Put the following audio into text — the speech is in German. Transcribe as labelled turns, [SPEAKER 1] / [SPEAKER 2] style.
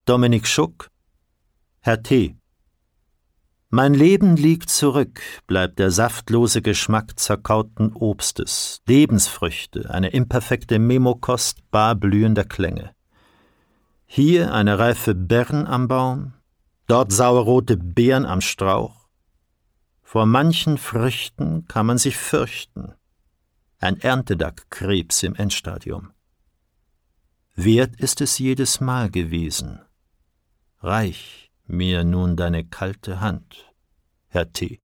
[SPEAKER 1] Dominik Schuck. Herr T. Mein Leben liegt zurück, bleibt der saftlose Geschmack zerkauten Obstes, Lebensfrüchte, eine imperfekte Memokost bar blühender Klänge. Hier eine reife Birn am Baum, dort sauerrote Beeren am Strauch. Vor manchen Früchten kann man sich fürchten. Ein Erntedack-Krebs im Endstadium. Wert ist es jedes Mal gewesen. Reich mir nun deine kalte Hand, Herr T.